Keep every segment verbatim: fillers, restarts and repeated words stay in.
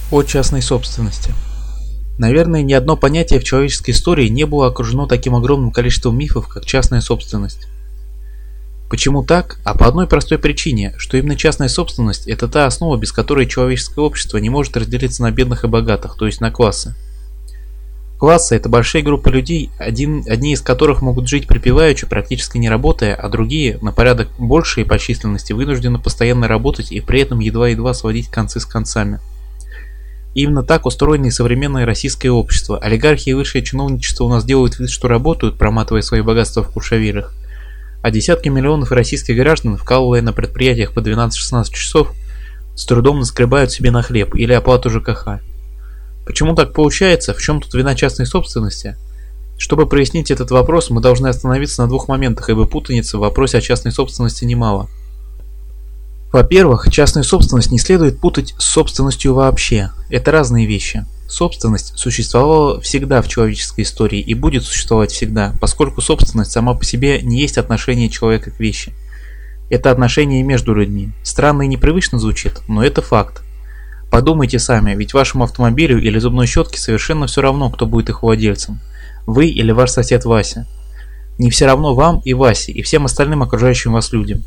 О частной собственности. Наверное, ни одно понятие в человеческой истории не было окружено таким огромным количеством мифов, как частная собственность. Почему так? А по одной простой причине, что именно частная собственность – это та основа, без которой человеческое общество не может разделиться на бедных и богатых, то есть на классы. Классы – это большие группы людей, один, одни из которых могут жить припеваючи, практически не работая, а другие, на порядок большие по численности, вынуждены постоянно работать и при этом едва-едва сводить концы с концами. И именно так устроено и современное российское общество. Олигархи и высшее чиновничество у нас делают вид, что работают, проматывая свои богатства в куршавирах, а десятки миллионов российских граждан, вкалывая на предприятиях по двенадцать-шестнадцать часов, с трудом наскребают себе на хлеб или оплату ЖКХ. Почему так получается? В чем тут вина частной собственности? Чтобы прояснить этот вопрос, мы должны остановиться на двух моментах, ибо путаницы в вопросе о частной собственности немало. Во-первых, частную собственность не следует путать с собственностью вообще. Это разные вещи. Собственность существовала всегда в человеческой истории и будет существовать всегда, поскольку собственность сама по себе не есть отношение человека к вещи. Это отношение между людьми. Странно и непривычно звучит, но это факт. Подумайте сами, ведь вашему автомобилю или зубной щетке совершенно все равно, кто будет их владельцем. Вы или ваш сосед Вася. Не все равно вам и Васе, и всем остальным окружающим вас людям.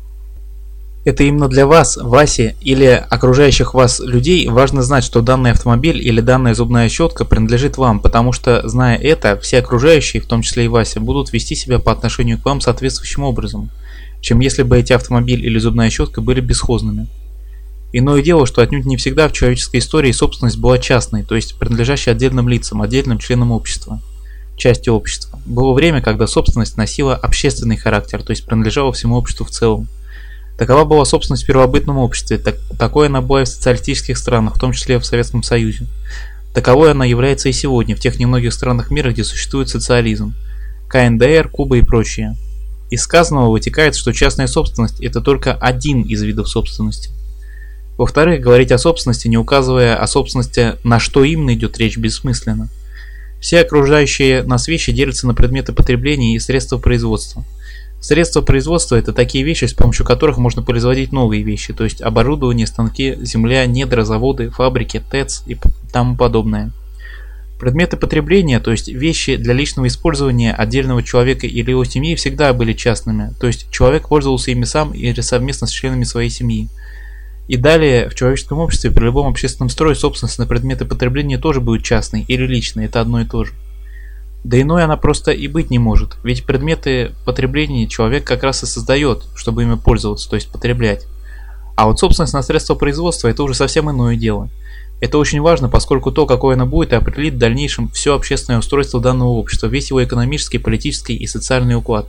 Это именно для вас, Васи или окружающих вас людей важно знать, что данный автомобиль или данная зубная щетка принадлежит вам, потому что, зная это, все окружающие, в том числе и Вася, будут вести себя по отношению к вам соответствующим образом, чем если бы эти автомобиль или зубная щетка были бесхозными. Иное дело, что отнюдь не всегда в человеческой истории собственность была частной, то есть принадлежащей отдельным лицам, отдельным членам общества, части общества. Было время, когда собственность носила общественный характер, то есть принадлежала всему обществу в целом. Такова была собственность в первобытном обществе, так, такой она была и в социалистических странах, в том числе и в Советском Союзе. Таковой она является и сегодня, в тех немногих странах мира, где существует социализм, ка эн дэ эр, Куба и прочее. Из сказанного вытекает, что частная собственность – это только один из видов собственности. Во-вторых, говорить о собственности, не указывая о собственности, на что именно идет речь, бессмысленно. Все окружающие нас вещи делятся на предметы потребления и средства производства. Средства производства – это такие вещи, с помощью которых можно производить новые вещи, то есть оборудование, станки, земля, недра, заводы, фабрики, ТЭЦ и тому подобное. Предметы потребления, то есть вещи для личного использования отдельного человека или его семьи, всегда были частными, то есть человек пользовался ими сам или совместно с членами своей семьи. И далее, в человеческом обществе при любом общественном строе собственность на предметы потребления тоже будет частной или личной, это одно и то же. Да иной она просто и быть не может, ведь предметы потребления человек как раз и создает, чтобы ими пользоваться, то есть потреблять. А вот собственность на средства производства – это уже совсем иное дело. Это очень важно, поскольку то, какое оно будет, определит в дальнейшем все общественное устройство данного общества, весь его экономический, политический и социальный уклад.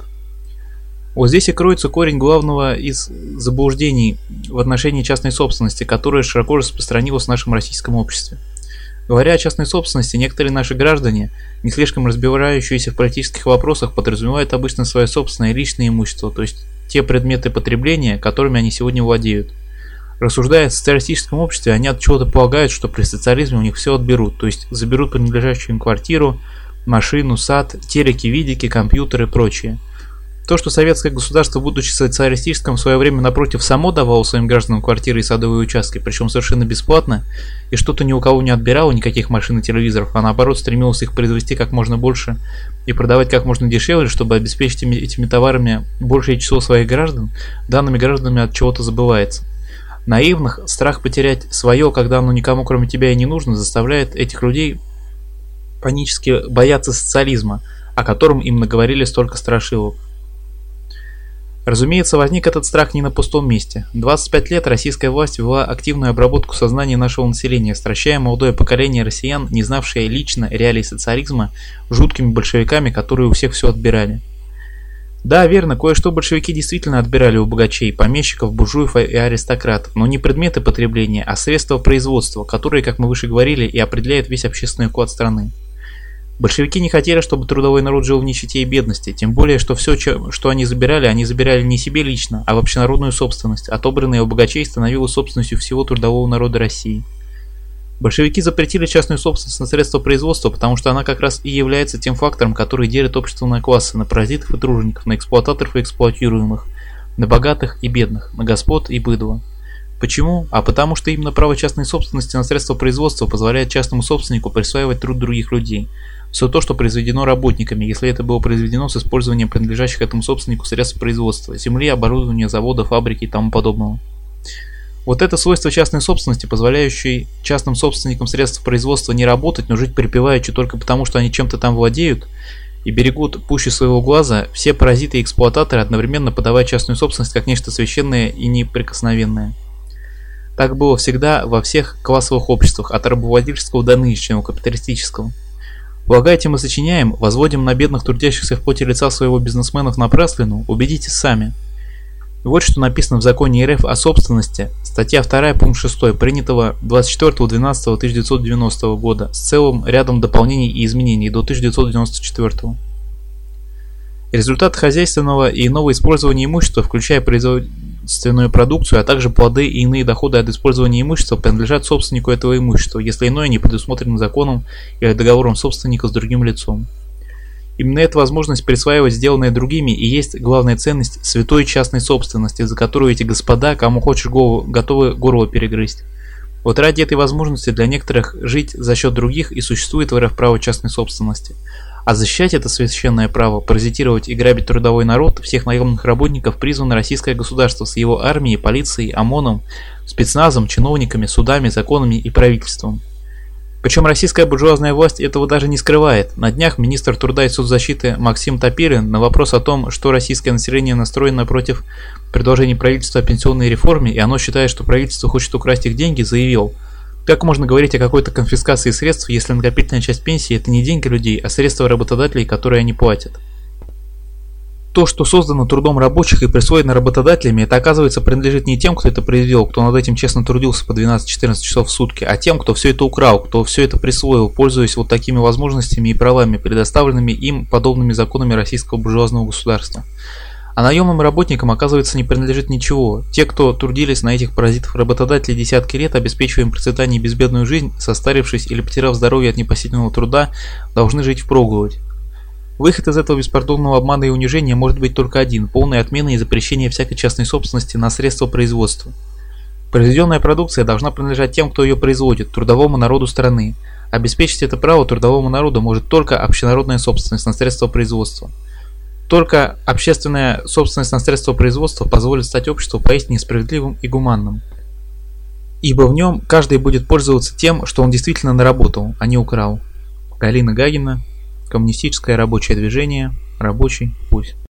Вот здесь и кроется корень главного из заблуждений в отношении частной собственности, которое широко распространилось в нашем российском обществе. Говоря о частной собственности, некоторые наши граждане, не слишком разбирающиеся в политических вопросах, подразумевают обычно свое собственное личное имущество, то есть те предметы потребления, которыми они сегодня владеют. Рассуждая о социалистическом обществе, они от чего-то полагают, что при социализме у них все отберут, то есть заберут принадлежащую им квартиру, машину, сад, телеки, видики, компьютеры и прочее. То, что советское государство, будучи социалистическим, в свое время напротив само давало своим гражданам квартиры и садовые участки, причем совершенно бесплатно, и что-то ни у кого не отбирало никаких машин и телевизоров, а наоборот стремилось их произвести как можно больше и продавать как можно дешевле, чтобы обеспечить этими товарами большее число своих граждан, данными гражданами от чего-то забывается. Наивных страх потерять свое, когда оно никому кроме тебя и не нужно, заставляет этих людей панически бояться социализма, о котором им наговорили столько страшилок. Разумеется, возник этот страх не на пустом месте. двадцать пять лет российская власть вела активную обработку сознания нашего населения, стращая молодое поколение россиян, не знавшее лично реалий социализма, жуткими большевиками, которые у всех все отбирали. Да, верно, кое-что большевики действительно отбирали у богачей, помещиков, буржуев и аристократов, но не предметы потребления, а средства производства, которые, как мы выше говорили, и определяют весь общественный уклад страны. Большевики не хотели, чтобы трудовой народ жил в нищете и бедности, тем более, что все, что они забирали, они забирали не себе лично, а в общенародную собственность, отобранная у богачей становилась собственностью всего трудового народа России. Большевики запретили частную собственность на средства производства, потому что она как раз и является тем фактором, который делит общество на классы, на паразитов и тружеников, на эксплуататоров и эксплуатируемых, на богатых и бедных, на господ и быдло. Почему? А потому что именно право частной собственности на средства производства позволяет частному собственнику присваивать труд других людей. Все то, что произведено работниками, если это было произведено с использованием принадлежащих этому собственнику средств производства, земли, оборудования, завода, фабрики и тому подобного. Вот это свойство частной собственности, позволяющее частным собственникам средств производства не работать, но жить припеваючи только потому, что они чем-то там владеют и берегут пуще своего глаза, все паразиты и эксплуататоры одновременно подавая частную собственность как нечто священное и неприкосновенное. Так было всегда во всех классовых обществах, от рабовладельческого до нынешнего капиталистического. Благо этим мы сочиняем, возводим на бедных трудящихся в поте лица своего бизнесменов напраслину, убедитесь сами. Вот что написано в законе РФ о собственности, статья вторая, пункт шестой, принятого двадцать четвёртого двенадцатого тысяча девятьсот девяностого года с целым рядом дополнений и изменений до тысяча девятьсот девяносто четвёртого. Результат хозяйственного и иного использования имущества, включая производственную продукцию, а также плоды и иные доходы от использования имущества, принадлежат собственнику этого имущества, если иное не предусмотрено законом или договором собственника с другим лицом. Именно эта возможность присваивать сделанное другими и есть главная ценность святой частной собственности, за которую эти господа, кому хочешь голову, готовы горло перегрызть. Вот ради этой возможности для некоторых жить за счет других и существует в РФ право частной собственности. А защищать это священное право, паразитировать и грабить трудовой народ, всех наемных работников призвано российское государство с его армией, полицией, ОМОНом, спецназом, чиновниками, судами, законами и правительством. Причем российская буржуазная власть этого даже не скрывает. На днях министр труда и соцзащиты Максим Топилин на вопрос о том, что российское население настроено против предложений правительства о пенсионной реформе, и оно считает, что правительство хочет украсть их деньги, заявил: как можно говорить о какой-то конфискации средств, если накопительная часть пенсии – это не деньги людей, а средства работодателей, которые они платят? То, что создано трудом рабочих и присвоено работодателями, это, оказывается, принадлежит не тем, кто это произвел, кто над этим честно трудился по двенадцать-четырнадцать часов в сутки, а тем, кто все это украл, кто все это присвоил, пользуясь вот такими возможностями и правами, предоставленными им подобными законами российского буржуазного государства. А наемным работникам, оказывается, не принадлежит ничего. Те, кто трудились на этих паразитов работодателей десятки лет, обеспечивая им процветание и безбедную жизнь, состарившись или потеряв здоровье от непосильного труда, должны жить впроголодь. Выход из этого беспардонного обмана и унижения может быть только один – полная отмена и запрещение всякой частной собственности на средства производства. Произведенная продукция должна принадлежать тем, кто ее производит, трудовому народу страны. Обеспечить это право трудовому народу может только общенародная собственность на средства производства. Только общественная собственность на средства производства позволит стать обществу поистине справедливым и гуманным. Ибо в нем каждый будет пользоваться тем, что он действительно наработал, а не украл. Галина Гагина. Коммунистическое рабочее движение. Рабочий путь.